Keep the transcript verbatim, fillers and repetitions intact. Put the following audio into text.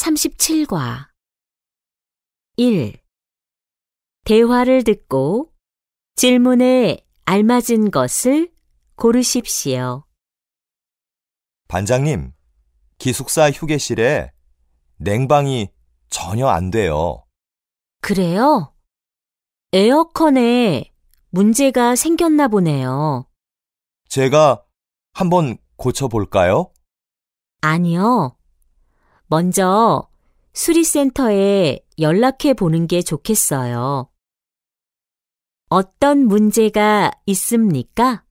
삼십칠 과 일. 대화를 듣고 질문에 알맞은 것을 고르십시오. 반장님, 기숙사 휴게실에 냉방이 전혀 안 돼요. 그래요? 에어컨에 문제가 생겼나 보네요. 제가 한번 고쳐볼까요? 아니요. 먼저 수리센터에 연락해 보는 게 좋겠어요. 어떤 문제가 있습니까?